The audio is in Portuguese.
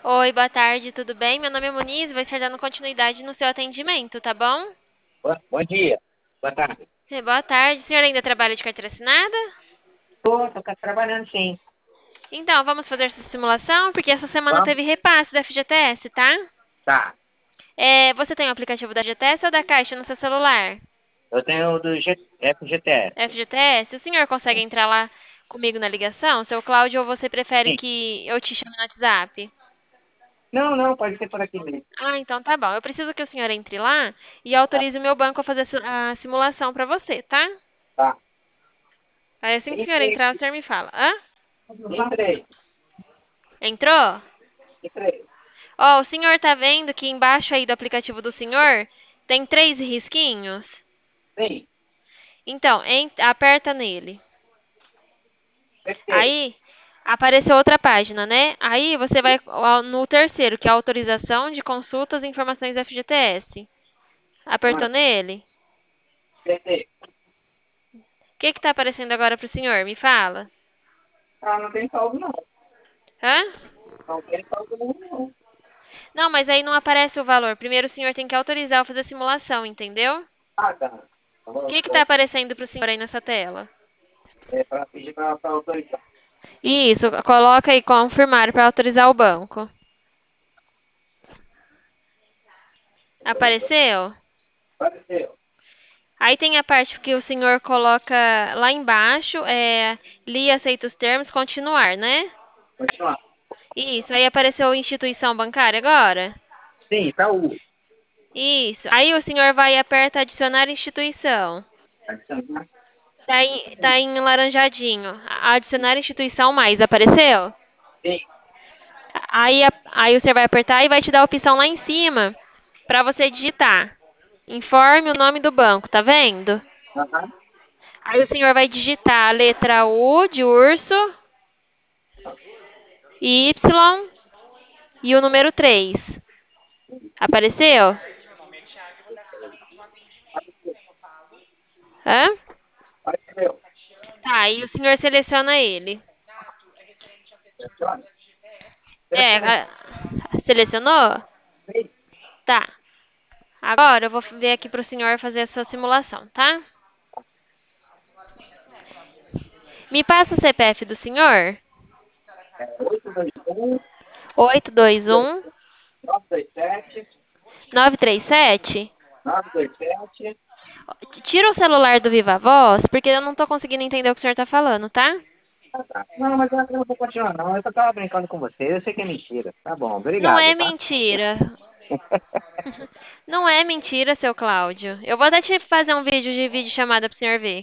Oi, boa tarde, tudo bem? Meu nome é Moniz, vou estar dando continuidade no seu atendimento, tá bom? Bom dia. Boa tarde. Boa tarde, o senhor ainda trabalha de carteira assinada? Tô trabalhando sim. Então, vamos fazer essa simulação, porque essa semana Vamos? teve repasse da FGTS, tá? Tá. Você tem o aplicativo da FGTS ou da Caixa no seu celular? Eu tenho do FGTS. FGTS, o senhor consegue entrar lá comigo na ligação? Seu Cláudio, ou você prefere Sim. que eu te chame no WhatsApp? Não, não, pode ser por aqui mesmo. Ah, então tá bom. Eu preciso que o senhor entre lá e autorize o meu banco a fazer a simulação pra você, tá? Tá. Aí assim que o senhor Entrei. entrar, o senhor me fala. Hã? Entrei. Entrou? Entrei. Ó, o senhor tá vendo que embaixo aí do aplicativo do senhor tem três risquinhos? Sim. Então, aperta nele. Perfeito. Aí apareceu outra página, né? Aí você vai no terceiro, que é autorização de consultas e informações FGTS. Apertou Ah, nele? perfeito. O que que tá aparecendo agora pro senhor? Me fala. Ah, não tem saldo não. Hã? Não tem saldo não. Não, mas aí não aparece o valor. Primeiro o senhor tem que autorizar eu fazer a simulação, entendeu? Ah, tá. O que que tá aparecendo pro senhor aí nessa tela? É para pedir para autorizar. Isso, coloca aí confirmar para autorizar o banco. Autorizou. Apareceu? Apareceu. Aí tem a parte que o senhor coloca lá embaixo, li, aceita os termos, continuar, né? Continuar. Isso, aí apareceu instituição bancária agora? Sim, tá o. Isso, aí o senhor vai e aperta adicionar instituição. Adicionar. Tá em laranjadinho. Adicionar instituição mais, apareceu? Sim. Aí você vai apertar e vai te dar a opção lá em cima para você digitar. Informe o nome do banco, tá vendo? Aham. Aí o senhor vai digitar a letra U de urso, Y e o número 3. Apareceu? Hã? Apareceu. Tá, aí o senhor seleciona ele. Selecione. É, Selecionei. selecionou? Sim. Tá. Agora eu vou ver aqui pro senhor fazer a sua simulação, tá? Me passa o CPF do senhor? É 821 821 927 937. 927. Tira o celular do Viva Voz, porque eu não tô conseguindo entender o que o senhor tá falando, tá? Ah, tá. Não, mas eu não vou continuar, não. Eu só tava brincando com você. Eu sei que é mentira. Tá bom, Não obrigado, é tá? mentira. Não é mentira, seu Cláudio. Eu vou até te fazer um vídeo de vídeo chamada pro senhor ver.